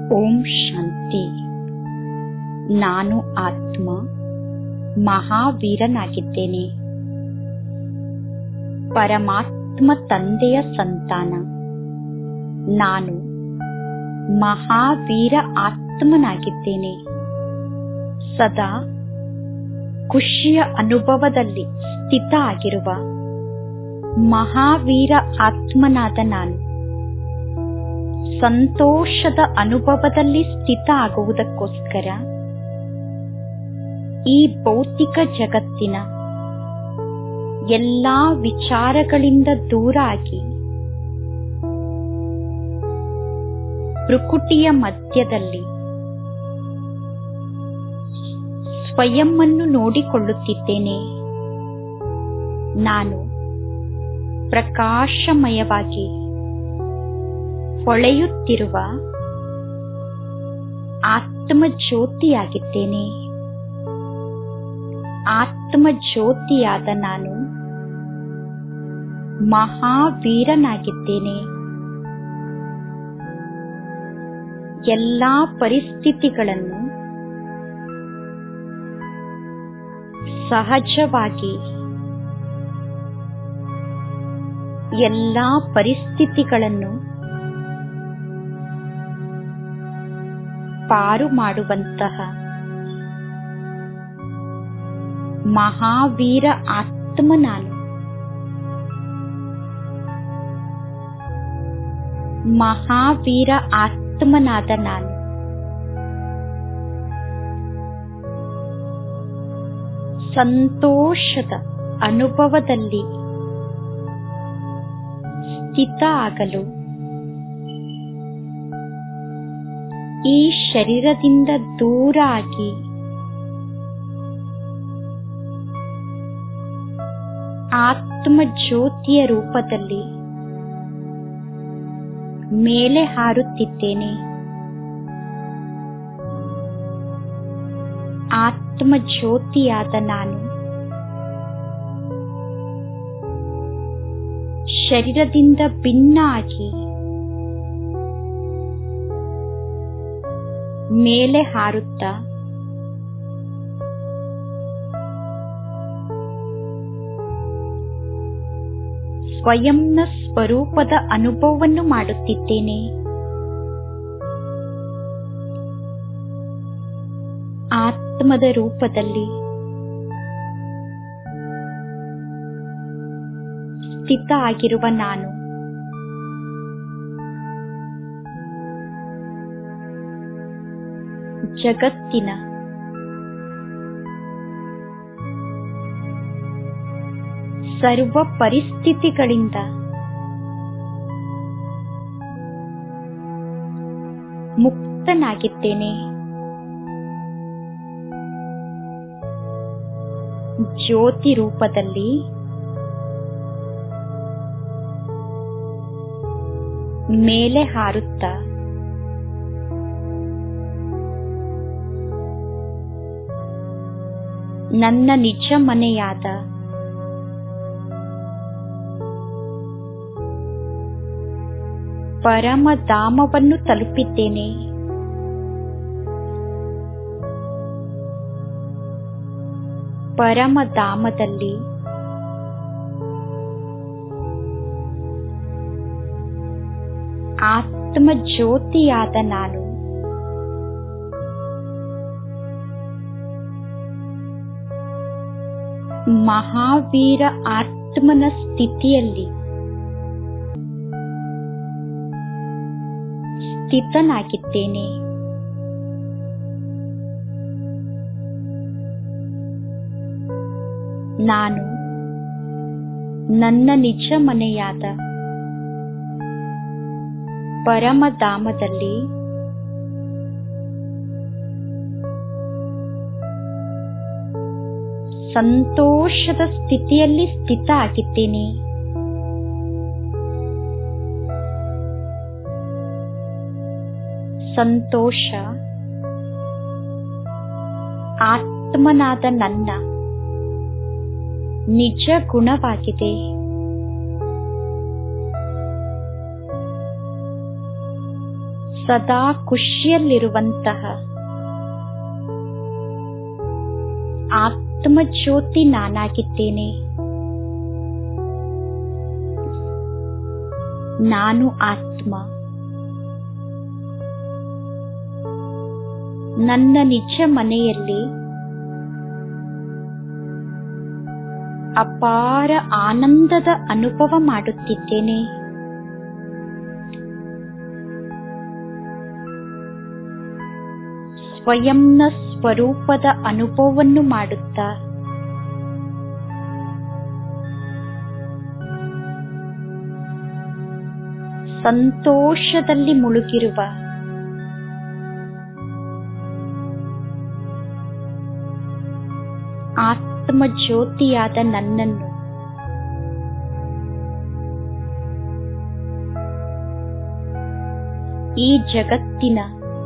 ಓಂ ಶಾಂತಿ. ನಾನು ಆತ್ಮ ಮಹಾವೀರನಾಗಿದ್ದೇನೆ. ಪರಮಾತ್ಮ ತಂದೆಯ ಸಂತಾನ. ನಾನು ಮಹಾವೀರ ಆತ್ಮನಾಗಿದ್ದೇನೆ. ಸದಾ ಖುಷಿಯ ಅನುಭವದಲ್ಲಿ ಸ್ಥಿತ ಆಗಿರುವ ಮಹಾವೀರ ಆತ್ಮನಾದ ನಾನು ಸಂತೋಷದ ಅನುಭವದಲ್ಲಿ ಸ್ಥಿತ ಆಗುವುದಕ್ಕೋಸ್ಕರ ಈ ಭೌತಿಕ ಜಗತ್ತಿನ ಎಲ್ಲಾ ವಿಚಾರಗಳಿಂದ ದೂರ ಆಗಿ ಪ್ರಕೃತಿಯ ಮಧ್ಯದಲ್ಲಿ ಸ್ವಯಂವನ್ನು ನೋಡಿಕೊಳ್ಳುತ್ತಿದ್ದೇನೆ. ನಾನು ಪ್ರಕಾಶಮಯವಾಗಿ ಹೊಳೆಯುತ್ತಿರುವ ಆತ್ಮ ಜ್ಯೋತಿಯಾಗಿದ್ದೇನೆ. ಆತ್ಮ ಜ್ಯೋತಿಯಾದ ನಾನು ಮಹಾವೀರನಾಗಿದ್ದೇನೆ. ಎಲ್ಲಾ ಪರಿಸ್ಥಿತಿಗಳನ್ನು ಸಹಜವಾಗಿ ಎಲ್ಲಾ ಪರಿಸ್ಥಿತಿಗಳನ್ನು ಪಾರು ಮಾಡುವಂತಹ ಮಹಾವೀರ ಆತ್ಮ ನಾನು. ಮಹಾವೀರ ಆತ್ಮನಾದ ನಾನು ಸಂತೋಷದ ಅನುಭವದಲ್ಲಿ ಸ್ಥಿತ ಆಗಲು ಈ ಶರೀರದಿಂದ ದೂರ ಆಗಿ ಆತ್ಮ ಜ್ಯೋತಿಯ ರೂಪದಲ್ಲಿ ಮೇಲೆ ಹಾರುತ್ತಿದ್ದೇನೆ. ಆತ್ಮ ಜ್ಯೋತಿಯಾದ ನಾನು ಶರೀರದಿಂದ ಭಿನ್ನ ಆಗಿ ಮೇಲೆ ಹಾರುತ್ತಾ ಸ್ವಯಂನ ಸ್ವರೂಪದ ಅನುಭವವನ್ನು ಮಾಡುತ್ತಿದ್ದೇನೆ. ಆತ್ಮದ ರೂಪದಲ್ಲಿ ಸ್ಥಿತ ಆಗಿರುವ ನಾನು ಜಗತ್ತಿನ ಸರ್ವ ಪರಿಸ್ಥಿತಿಗಳಿಂದ ಮುಕ್ತನಾಗಿದ್ದೇನೆ. ಜ್ಯೋತಿ ರೂಪದಲ್ಲಿ ಮೇಲೆ ಹಾರುತ್ತಾ ನನ್ನ ನಿಜ ಮನೆಯಾದ ಪರಮಧಾಮವನ್ನು ತಲುಪಿದ್ದೇನೆ. ಪರಮಧಾಮದಲ್ಲಿ ಆತ್ಮ ಜ್ಯೋತಿಯಾದ ನಾನು ಮಹಾವೀರ ಆತ್ಮನ ಸ್ಥಿತಿಯಲ್ಲಿ ಸ್ಥಿತನಾಗಿದ್ದೇನೆ. ನಾನು ನನ್ನ ನಿಜ ಮನೆಯಾದ ಪರಮಧಾಮದಲ್ಲಿ ಸಂತೋಷದ ಸ್ಥಿತಿಯಲ್ಲಿ ಸ್ಥಿತ ಆಗಿದ್ದೇನೆ. ಸಂತೋಷ ಆತ್ಮನಾದ ನನ್ನ ನಿಜ ಗುಣವಾಗಿದೆ. ಸದಾ ಖುಷಿಯಲ್ಲಿರುವಂತಹ ಆತ್ಮಜ್ಯೋತಿ ನಾನಾಗಿದ್ದೇನೆ. ನಾನು ಆತ್ಮ. ನನ್ನ ನಿಜ ಮನೆಯಲ್ಲಿ ಅಪಾರ ಆನಂದದ ಅನುಭವ ಮಾಡುತ್ತಿದ್ದೇನೆ. ಸ್ವಯಂನ ಸ್ವರೂಪದ ಅನುಭವವನ್ನು ಮಾಡುತ್ತಾ ಸಂತೋಷದಲ್ಲಿ ಮುಳುಗಿರುವ ಆತ್ಮಜ್ಯೋತಿಯಾದ ನನ್ನನ್ನು ಈ ಜಗತ್ತಿನ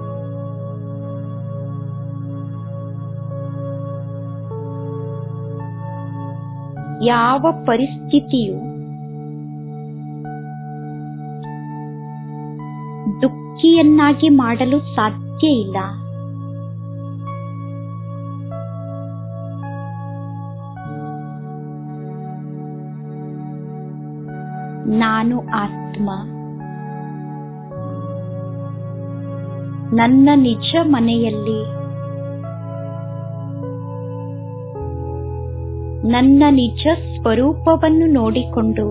ಯಾವ ಪರಿಸ್ಥಿತಿಯು ದುಃಖಿಯನ್ನಾಗಿ ಮಾಡಲು ಸಾಧ್ಯ ಇಲ್ಲ. ನಾನು ಆತ್ಮ. ನನ್ನ ನಿಜ ಮನೆಯಲ್ಲಿ ನನ್ನ ನಿಜ ಸ್ವರೂಪವನ್ನು ನೋಡಿಕೊಂಡು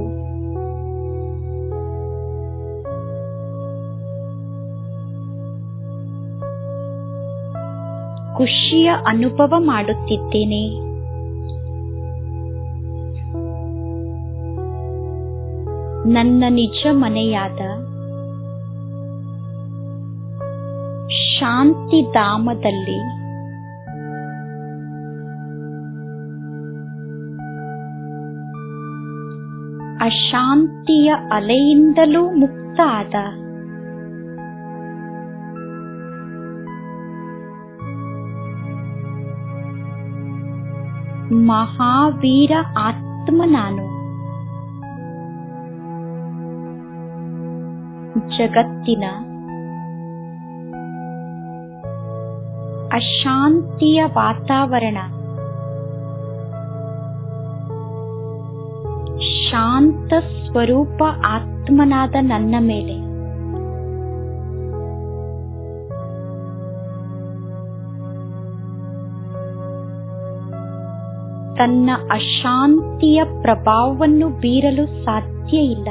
ಖುಷಿಯ ಅನುಭವ ಮಾಡುತ್ತಿದ್ದೇನೆ. ನನ್ನ ನಿಜ ಮನೆಯಾದ ಶಾಂತಿಧಾಮದಲ್ಲಿ ಅಶಾಂತಿಯ ಅಲೆಯಿಂದಲೂ ಮುಕ್ತ ಆದ ಮಹಾವೀರ ಆತ್ಮ ನಾನು. ಜಗತ್ತಿನ ಅಶಾಂತಿಯ ವಾತಾವರಣ ಶಾಂತ ಸ್ವರೂಪ ಆತ್ಮನಾದ ನನ್ನ ಮೇಲೆ ತನ್ನ ಅಶಾಂತಿಯ ಪ್ರಭಾವವನ್ನು ಬೀರಲು ಸಾಧ್ಯ ಇಲ್ಲ.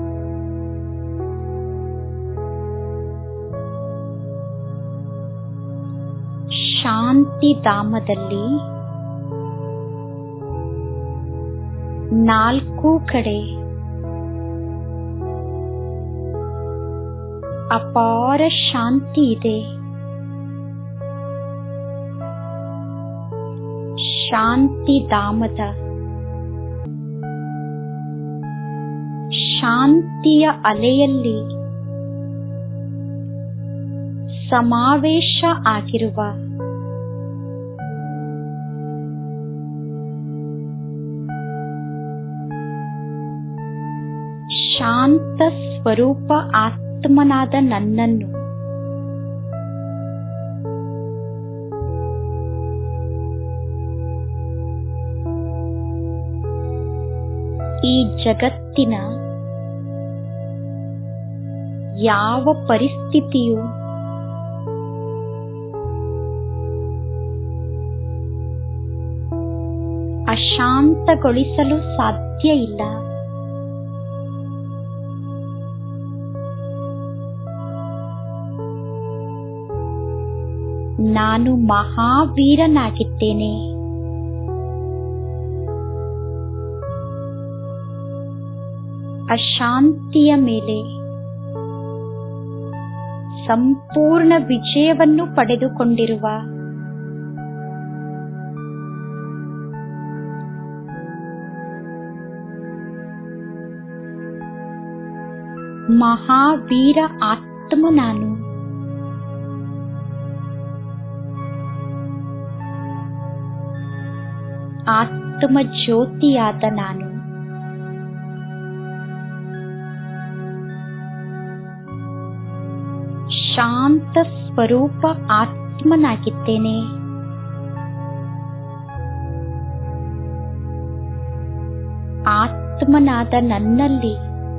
ಶಾಂತಿಧಾಮದಲ್ಲಿ ನಾಲ್ಕು ಕಡೆ ಅಪಾರ ಶಾಂತಿ ಇದೆ. ಶಾಂತಿಧಾಮದ ಶಾಂತಿಯ ಅಲೆಯಲ್ಲಿ ಸಮಾವೇಶ ಆಗಿರುವ ಶಾಂತ ಸ್ವರೂಪ ಆತ್ಮನಾದ ನನ್ನನ್ನು ಈ ಜಗತ್ತಿನ ಯಾವ ಪರಿಸ್ಥಿತಿಯು ಅಶಾಂತಗೊಳಿಸಲು ಸಾಧ್ಯ ಇಲ್ಲ. ನಾನು ಮಹಾವೀರನಾಗಿದ್ದೇನೆ. ಅಶಾಂತಿಯ ಮೇಲೆ ಸಂಪೂರ್ಣ ವಿಜಯವನ್ನು ಪಡೆದುಕೊಂಡಿರುವ ಮಹಾವೀರ ಆತ್ಮ ನಾನು. ಆತ್ಮ ಜ್ಯೋತಿಯಾದ ನಾನು ಶಾಂತ ಸ್ವರೂಪ ಆತ್ಮನಾಗಿದ್ದೇನೆ. ಆತ್ಮನಾದ ನನ್ನಲ್ಲಿ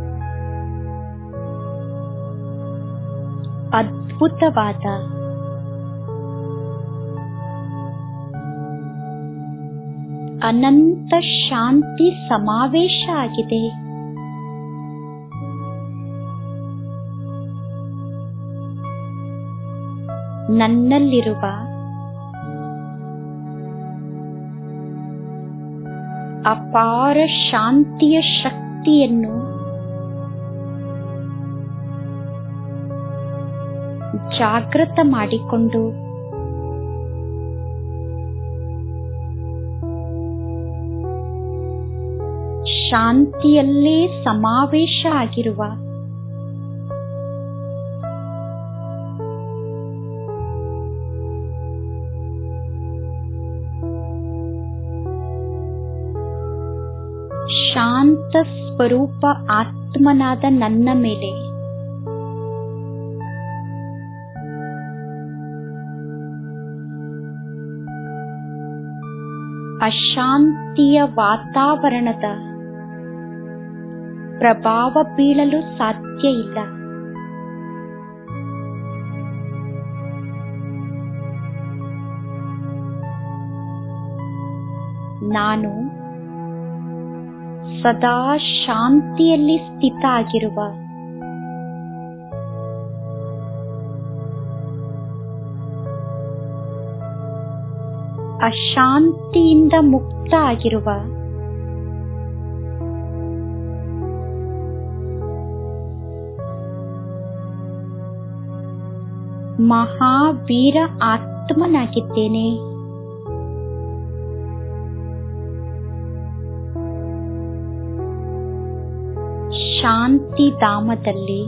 ಅದ್ಭುತವಾದ ಅನಂತ ಶಾಂತಿ ಸಮಾವೇಶ ಆಗಿದೆ. ನನ್ನಲ್ಲಿರುವ ಅಪಾರ ಶಾಂತಿಯ ಶಕ್ತಿಯನ್ನು ಜಾಗೃತ ಮಾಡಿಕೊಂಡು ಶಾಂತಿಯಲ್ಲೇ ಸಮಾವೇಶ ಆಗಿರುವ ಶಾಂತ ಸ್ವರೂಪ ಆತ್ಮನಾದ ನನ್ನ ಮೇಲೆ ಅಶಾಂತಿಯ ವಾತಾವರಣದ ಪ್ರಭಾವ ಬೀಳಲು ಸಾಧ್ಯ ಇಲ್ಲ. ನಾನು ಸದಾ ಶಾಂತಿಯಲ್ಲಿ ಸ್ಥಿತ ಆಗಿರುವ ಅಶಾಂತಿಯಿಂದ ಮುಕ್ತ ಆಗಿರುವ ಮಹಾವೀರ ಆತ್ಮನಾಗಿದ್ದೇನೆ. ಶಾಂತಿಧಾಮದಲ್ಲಿ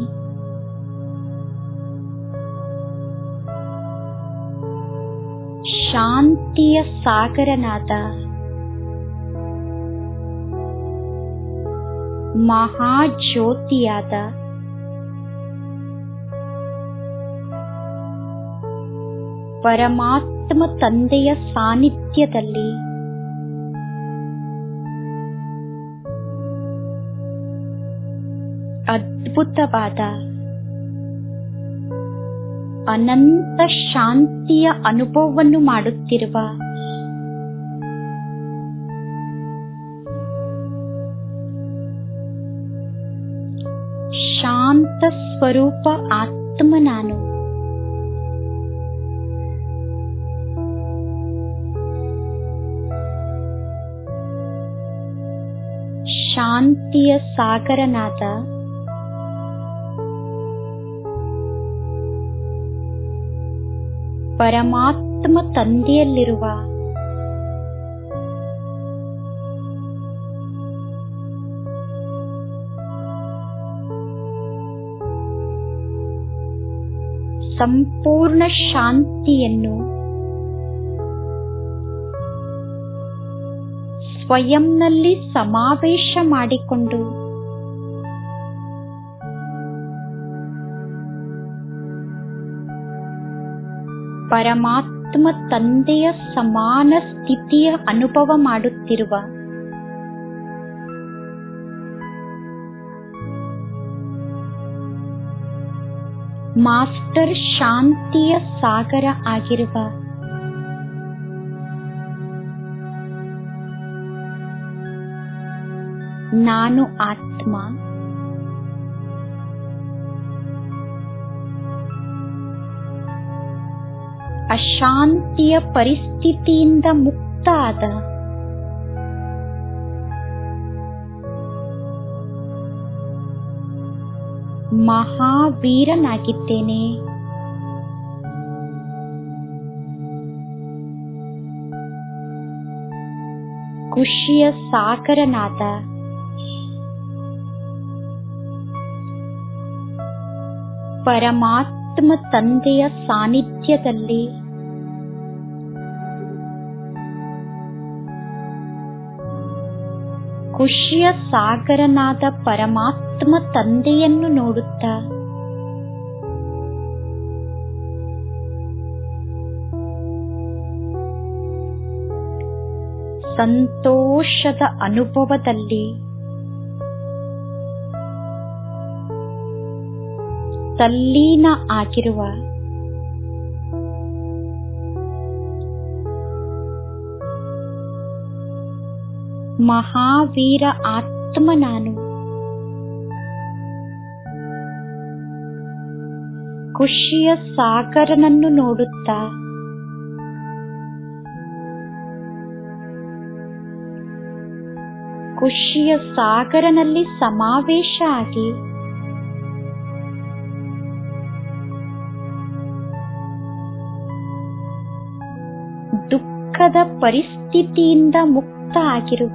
ಶಾಂತಿಯ ಸಾಗರನಾದ ಮಹಾಜ್ಯೋತಿಯಾದ ಪರಮಾತ್ಮ ತಂದೆಯ ಸಾನ್ನಿಧ್ಯದಲ್ಲಿ ಅದ್ಭುತವಾದ ಅನಂತ ಶಾಂತಿಯ ಅನುಭವವನ್ನು ಮಾಡುತ್ತಿರುವ ಶಾಂತ ಸ್ವರೂಪ ಆತ್ಮ ನಾನು. ಶಾಂತಿಯ ಸಾಗರನಾದ ಪರಮಾತ್ಮ ತಂದೆಯಲ್ಲಿರುವ ಸಂಪೂರ್ಣ ಶಾಂತಿಯನ್ನು ಸ್ವಯಂನಲ್ಲಿ ಸಮಾವೇಶ ಮಾಡಿಕೊಂಡು ಪರಮಾತ್ಮ ತಂದೆಯ ಸಮಾನ ಸ್ಥಿತಿಯ ಅನುಭವ ಮಾಡುತ್ತಿರುವ ಮಾಸ್ಟರ್ ಶಾಂತಿಯ ಸಾಗರ ಆಗಿರುವ ನಾನು ಆತ್ಮ ಅಶಾಂತಿಯ ಪರಿಸ್ಥಿತಿಯಿಂದ ಮುಕ್ತ ಆದ ಮಹಾವೀರನಾಗಿದ್ದೇನೆ. ಖುಷಿಯ ಸಾಗರನಾದ ಪರಮಾತ್ಮ ತಂದೆಯ ಸಾನ್ನಿಧ್ಯದಲ್ಲಿ ಖುಷಿಯ ಸಾಗರನಾದ ಪರಮಾತ್ಮ ತಂದೆಯನ್ನು ನೋಡುತ್ತಾ ಸಂತೋಷದ ಅನುಭವದಲ್ಲಿ ತಲ್ಲೀನ ಆಗಿರುವ ಮಹಾವೀರ ಆತ್ಮ ನಾನು. ಖುಷಿಯ ಸಾಗರನನ್ನು ನೋಡುತ್ತಾ ಖುಷಿಯ ಸಾಗರನಲ್ಲಿ ಸಮಾವೇಶ ಆಗಿ ದುಃಖದ ಪರಿಸ್ಥಿತಿಯಿಂದ ಮುಕ್ತ ಆಗಿರುವ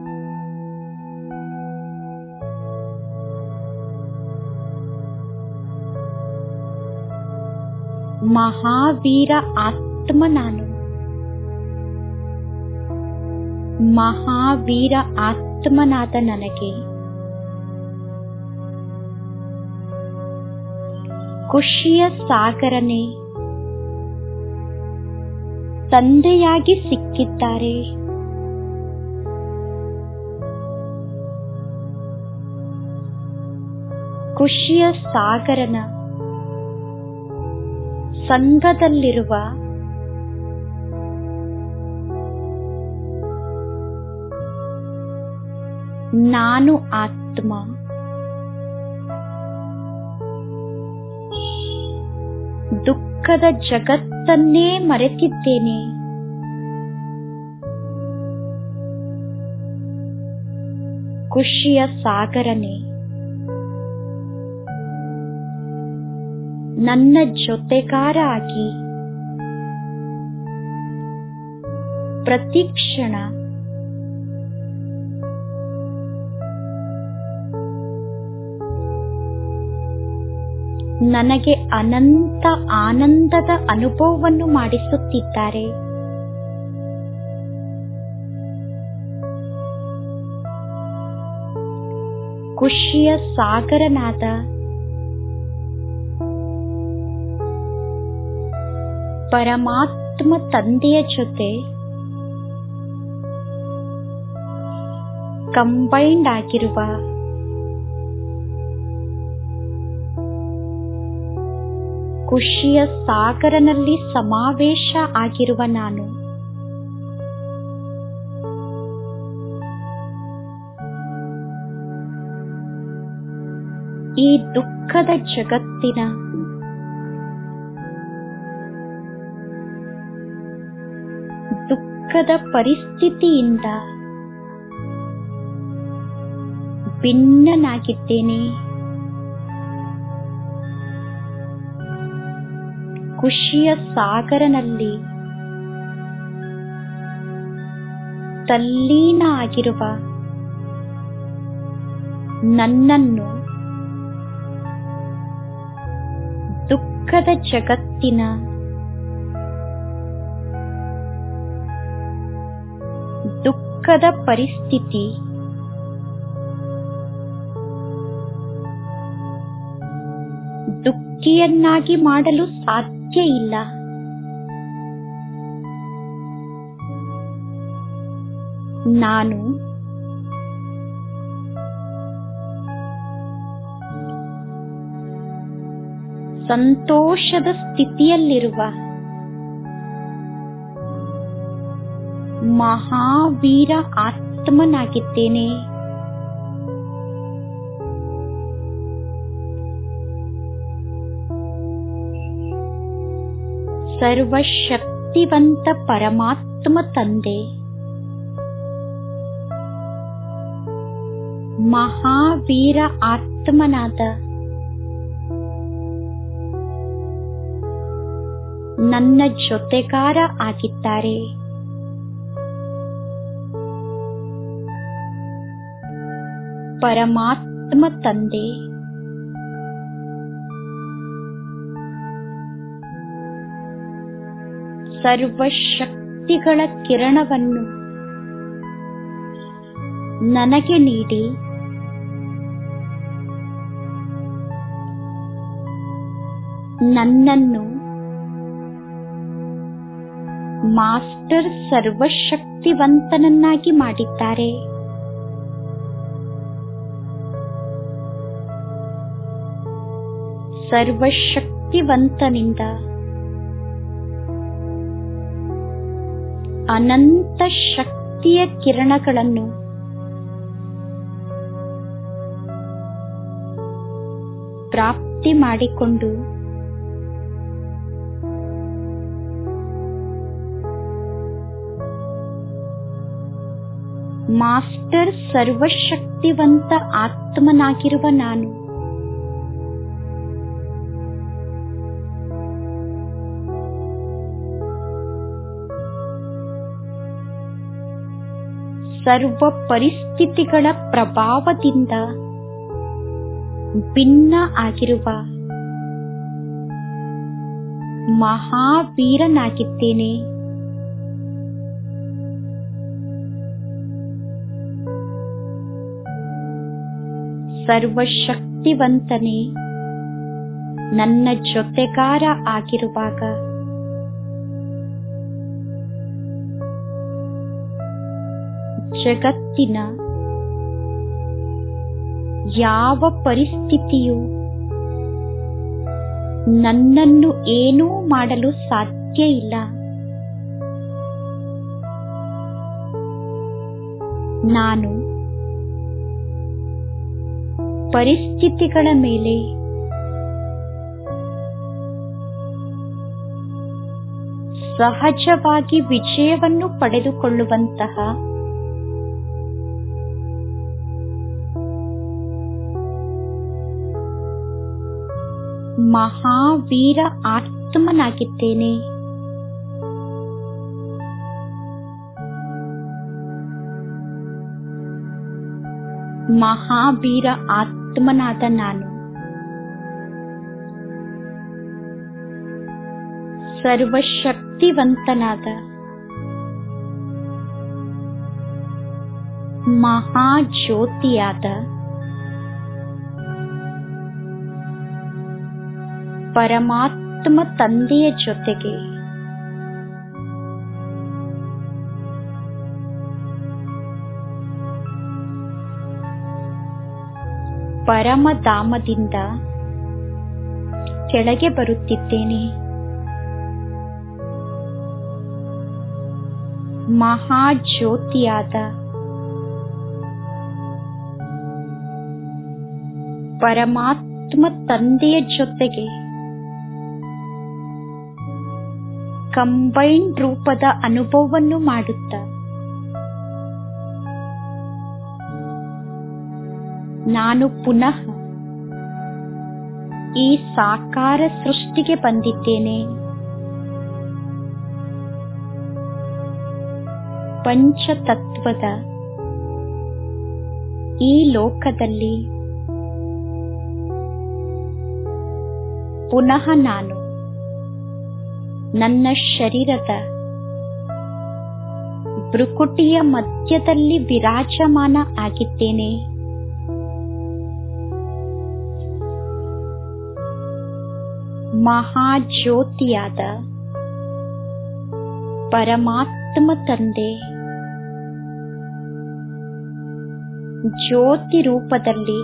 ಮಹಾವೀರ ಆತ್ಮ ನಾನು. ಮಹಾವೀರ ಆತ್ಮನಾದ ನನಗೆ ಖುಷಿಯ ಸಾಗರನೇ ತಂದೆಯಾಗಿ ಸಿಕ್ಕಿದ್ದಾರೆ. ಖುಷಿಯ ಸಾಗರನ ಸಂಗದಲ್ಲಿರುವ ನಾನು ಆತ್ಮ ದುಃಖದ ಜಗತ್ತನ್ನೇ ಮರೆತಿದ್ದೇನೆ. ಖುಷಿಯ ಸಾಗರನೇ ನನ್ನ ಜೊತೆಗಾರ ಆಗಿ ಪ್ರತಿಕ್ಷಣ ನನಗೆ ಅನಂತ ಆನಂದದ ಅನುಭವವನ್ನು ಮಾಡಿಸುತ್ತಿದ್ದಾರೆ. ಖುಷಿಯ ಸಾಗರನಾದ ಪರಮಾತ್ಮ ತಂದೆಯ ಜೊತೆ ಕಂಬೈಂಡ್ ಆಗಿರುವ ಖುಷಿಯ ಸಾಗರನಲ್ಲಿ ಸಮಾವೇಶ ಆಗಿರುವ ನಾನು ಈ ದುಃಖದ ಜಗತ್ತಿನ ದುಃಖದ ಪರಿಸ್ಥಿತಿಯಿಂದ ಭಿನ್ನನಾಗಿದ್ದೇನೆ. ಖುಷಿಯ ಸಾಗರನಲ್ಲಿ ತಲ್ಲೀನ ಆಗಿರುವ ನನ್ನನ್ನು ದುಃಖದ ಜಗತ್ತಿನ ದುಃಖದ ಪರಿಸ್ಥಿತಿ ದುಃಖಿಯನ್ನಾಗಿ ಮಾಡಲು ಸಾಧ್ಯ ಇಲ್ಲ. ನಾನು ಸಂತೋಷದ ಸ್ಥಿತಿಯಲ್ಲಿರುವ ಮಹಾವೀರ ಆತ್ಮನಾಗಿದ್ದೇನೆ. ಸರ್ವಶಕ್ತಿವಂತ ಪರಮಾತ್ಮ ತಂದೆ ಮಹಾವೀರ ಆತ್ಮನಾದ ನನ್ನ ಜೊತೆಗಾರ ಆಗಿದ್ದಾರೆ. ಪರಮಾತ್ಮ ತಂದೆ ಸರ್ವಶಕ್ತಿಗಳ ಕಿರಣವನ್ನು ನನಗೆ ನೀಡಿ ನನ್ನನ್ನು ಮಾಸ್ಟರ್ ಸರ್ವಶಕ್ತಿವಂತನನ್ನಾಗಿ ಮಾಡಿದ್ದಾರೆ. ಸರ್ವಶಕ್ತಿವಂತನಿಂದ ಅನಂತ ಶಕ್ತಿಯ ಕಿರಣಗಳನ್ನು ಪ್ರಾಪ್ತಿ ಮಾಡಿಕೊಂಡು ಮಾಸ್ಟರ್ ಸರ್ವಶಕ್ತಿವಂತ ಆತ್ಮನಾಗಿರುವ ನಾನು ಸರ್ವ ಪರಿಸ್ಥಿತಿಗಳ ಪ್ರಭಾವದಿಂದ ಭಿನ್ನ ಆಗಿರುವ ಮಹಾವೀರನಾಗಿದ್ದೇನೆ. ಸರ್ವಶಕ್ತಿವಂತನೇ ನನ್ನ ಜೊತೆಗಾರ ಆಗಿರುವಾಗ ಜಗತ್ತಿನ ಯಾವ ಪರಿಸ್ಥಿತಿಯೂ ನನ್ನನ್ನು ಏನೂ ಮಾಡಲು ಸಾಧ್ಯ ಇಲ್ಲ. ನಾನು ಪರಿಸ್ಥಿತಿಗಳ ಮೇಲೆ ಸಹಜವಾಗಿ ವಿಜಯವನ್ನು ಪಡೆದುಕೊಳ್ಳುವಂತಹ ಮಹಾವೀರ ಆತ್ಮನಾಗಿದ್ದೇನೆ. ಮಹಾವೀರ ಆತ್ಮನಾದ ನಾನು ಸರ್ವಶಕ್ತಿವಂತನಾದ ಮಹಾಜ್ಯೋತಿಯಾದ ಪರಮಾತ್ಮ ತಂದೆಯ ಜೊತೆಗೆ ಪರಮಧಾಮದಿಂದ ಕೆಳಗೆ ಬರುತ್ತಿದ್ದೇನೆ. ಮಹಾಜ್ಯೋತಿಯಾದ ಪರಮಾತ್ಮ ತಂದೆಯ ಜೊತೆಗೆ ಕಂಬೈನ್ಡ್ ರೂಪದ ಅನುಭವವನ್ನು ಮಾಡುತ್ತಾ ನಾನು ಪುನಃ ಈ ಸಾಕಾರ ಸೃಷ್ಟಿಗೆ ಬಂದಿದ್ದೇನೆ. ಪಂಚತತ್ವದ ಈ ಲೋಕದಲ್ಲಿ ಪುನಃ ನಾನು ನನ್ನ ಶರೀರದ ಭ್ರುಕುಟಿಯ ಮಧ್ಯದಲ್ಲಿ ವಿರಾಜಮಾನ ಆಗಿದ್ದೇನೆ. ಮಹಾಜ್ಯೋತಿಯಾದ ಪರಮಾತ್ಮ ತಂದೆ ಜ್ಯೋತಿ ರೂಪದಲ್ಲಿ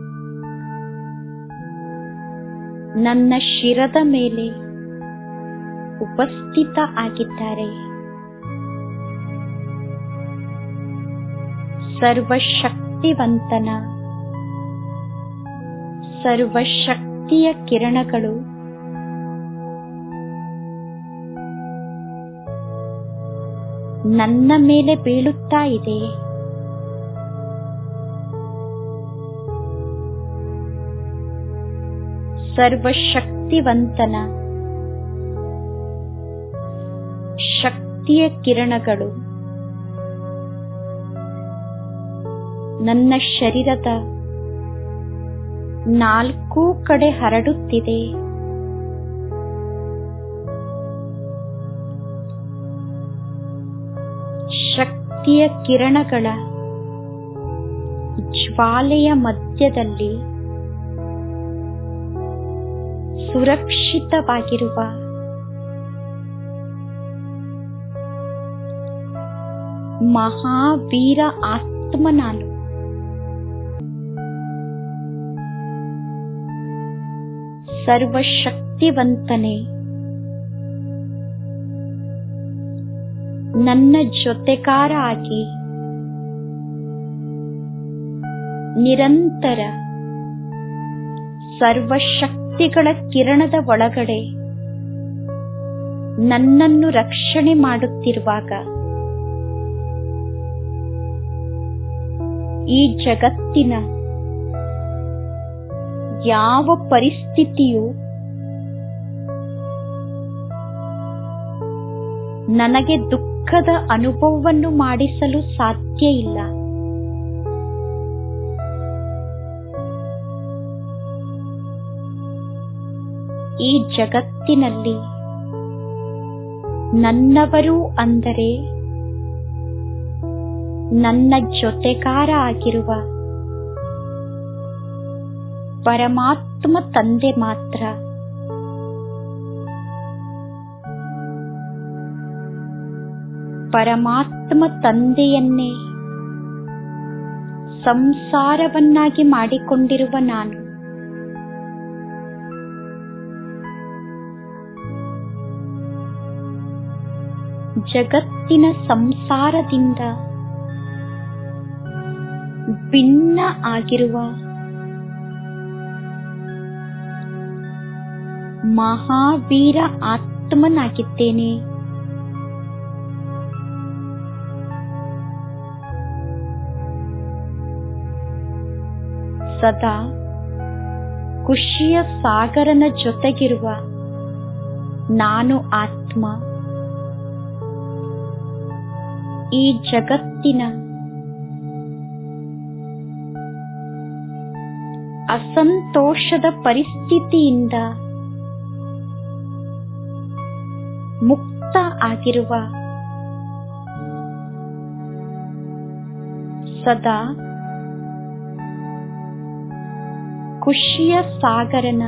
ನನ್ನ ಶಿರದ ಮೇಲೆ ಉಪಸ್ಥಿತ ಆಗಿದ್ದಾರೆ. ಸರ್ವಶಕ್ತಿವಂತನ ಸರ್ವಶಕ್ತಿಯ ಕಿರಣಗಳು ನನ್ನ ಮೇಲೆ ಬೀಳುತ್ತಾ ಇದೆ. ಸರ್ವಶಕ್ತಿವಂತನ ಶಕ್ತಿಯ ಕಿರಣಗಳು ನನ್ನ ಶರೀರದ ನಾಲ್ಕೂ ಕಡೆ ಹರಡುತ್ತಿದೆ. ಶಕ್ತಿಯ ಕಿರಣಗಳ ಜ್ವಾಲೆಯ ಮಧ್ಯದಲ್ಲಿ ಸುರಕ್ಷಿತವಾಗಿರುವ ಮಹಾವೀರ ಆತ್ಮ ನಾನು. ಸರ್ವಶಕ್ತಿವಂತನೇ, ನನ್ನ ಜೊತೆಗಾರ ಆಗಿ ನಿರಂತರ ಸರ್ವಶಕ್ತಿಗಳ ಕಿರಣದ ಒಳಗಡೆ ನನ್ನನ್ನು ರಕ್ಷಣೆ ಮಾಡುತ್ತಿರುವಾಗ ಈ ಜಗತ್ತಿನ ಯಾವ ಪರಿಸ್ಥಿತಿಯು ನನಗೆ ದುಃಖದ ಅನುಭವವನ್ನು ಮಾಡಿಸಲು ಸಾಧ್ಯ ಇಲ್ಲ. ಈ ಜಗತ್ತಿನಲ್ಲಿ ನನ್ನವರು ಅಂದರೆ ನನ್ನ ಜೊತೆಗಾರ ಆಗಿರುವ ಪರಮಾತ್ಮ ತಂದೆ ಮಾತ್ರ. ಪರಮಾತ್ಮ ತಂದೆಯನ್ನೇ ಸಂಸಾರವನ್ನಾಗಿ ಮಾಡಿಕೊಂಡಿರುವ ನಾನು ಜಗತ್ತಿನ ಸಂಸಾರದಿಂದ ಭಿನ್ನ ಆಗಿರುವ ಮಹಾವೀರ ಆತ್ಮನಾಗಿದ್ದೇನೆ. ಸದಾ ಖುಷಿಯ ಸಾಗರನ ಜೊತೆಗಿರುವ ನಾನು ಆತ್ಮ ಈ ಜಗತ್ತಿನ ಅಸಂತೋಷದ ಪರಿಸ್ಥಿತಿಯಿಂದ ಮುಕ್ತ ಆಗಿರುವ ಸದಾ ಖುಷಿಯ ಸಾಗರನ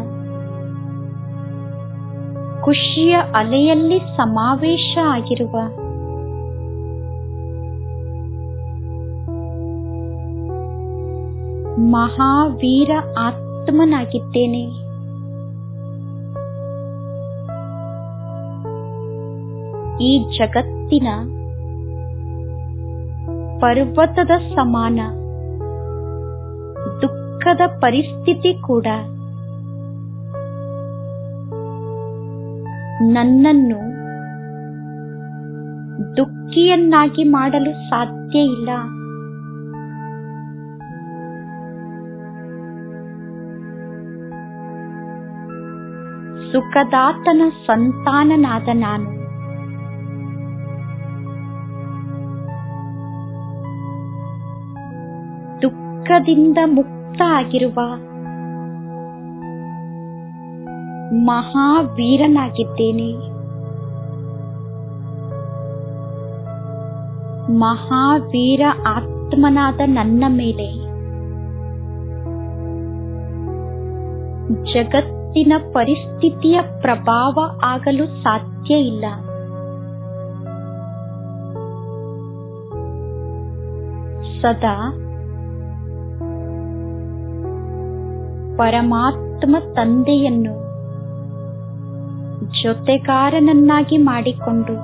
ಖುಷಿಯ ಅಲೆಯಲ್ಲಿ ಸಮಾವೇಶ ಆಗಿರುವ ಮಹಾವೀರ ಆತ್ಮನಾಗಿದ್ದೇನೆ. ಈ ಜಗತ್ತಿನ ಪರ್ವತದ ಸಮಾನ ದುಃಖದ ಪರಿಸ್ಥಿತಿ ಕೂಡ ನನ್ನನ್ನು ದುಃಖಿಯನ್ನಾಗಿ ಮಾಡಲು ಸಾಧ್ಯ ಇಲ್ಲ. ಸುಖದಾತನ ಸಂತಾನನಾದ ನಾನು ದುಃಖದಿಂದ ಮುಕ್ತ ಆಗಿರುವ ಮಹಾವೀರನಾಗಿದ್ದೇನೆ. ಮಹಾವೀರ ಆತ್ಮನಾದ ನನ್ನ ಮೇಲೆ ಜಗತ್ತಿನ ಪರಿಸ್ಥಿತಿಯ ಪ್ರಭಾವ ಆಗಲು ಸಾಧ್ಯ ಇಲ್ಲ. ಸದಾ ಪರಮಾತ್ಮ ತಂದೆಯನ್ನು ಜೊತೆಗಾರನನ್ನಾಗಿ ಮಾಡಿಕೊಂಡು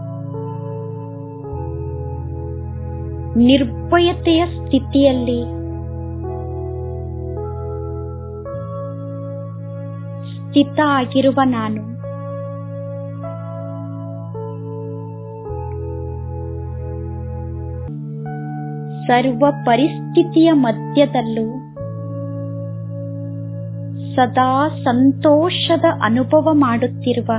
ನಿರ್ಭಯತೆಯ ಸ್ಥಿತಿಯಲ್ಲಿ ಸ್ಥಿತ ಆಗಿರುವ ನಾನು ಸರ್ವ ಪರಿಸ್ಥಿತಿಯ ಮಧ್ಯದಲ್ಲೂ ಸದಾ ಸಂತೋಷದ ಅನುಭವ ಮಾಡುತ್ತಿರುವ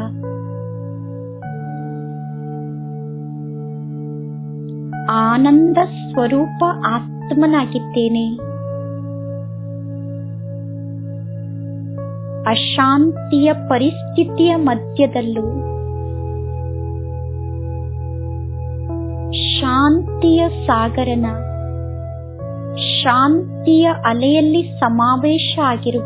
ಆನಂದ ಸ್ವರೂಪ ಆತ್ಮನಾಗಿದ್ದೇನೆ. ಅಶಾಂತಿಯ ಪರಿಸ್ಥಿತಿಯ ಮಧ್ಯದಲ್ಲೂ ಶಾಂತಿಯ ಸಾಗರನ ಶಾಂತಿಯ ಅಲೆಯಲ್ಲಿ ಸಮಾವೇಶ ಆಗಿರುವ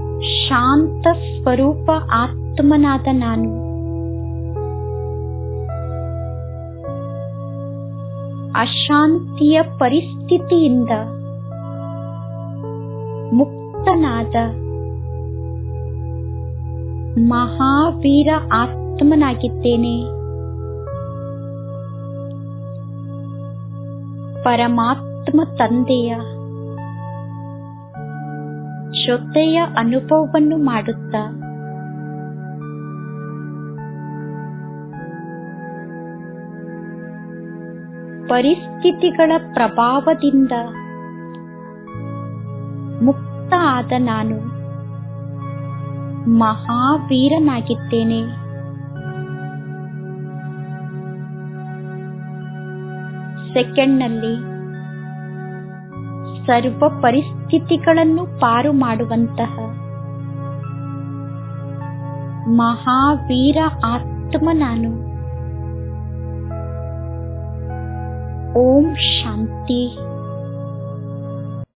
ಶಾಂತ ಸ್ವರೂಪ ಆತ್ಮನಾದ ನಾನು ಅಶಾಂತಿಯ ಪರಿಸ್ಥಿತಿಯಿಂದ ಮುಕ್ತನಾದ ಮಹಾವೀರ ಆತ್ಮನಾಗಿದ್ದೇನೆ. ಪರಮಾತ್ಮ ತಂದೆಯ ಜೊತೆಯ ಅನುಭವವನ್ನು ಮಾಡುತ್ತಾ ಪರಿಸ್ಥಿತಿಗಳ ಪ್ರಭಾವದಿಂದ ಮುಕ್ತ ಆದ ನಾನು ಮಹಾವೀರನಾಗಿದ್ದೇನೆ. ಸೆಕೆಂಡ್ನಲ್ಲಿ ಸರ್ವ ಪರಿಸ್ಥಿತಿಗಳನ್ನು ಪಾರು ಮಾಡುವಂತಹ ಮಹಾವೀರ ಆತ್ಮ ನಾನು. ಓಂ ಶಾಂತಿ.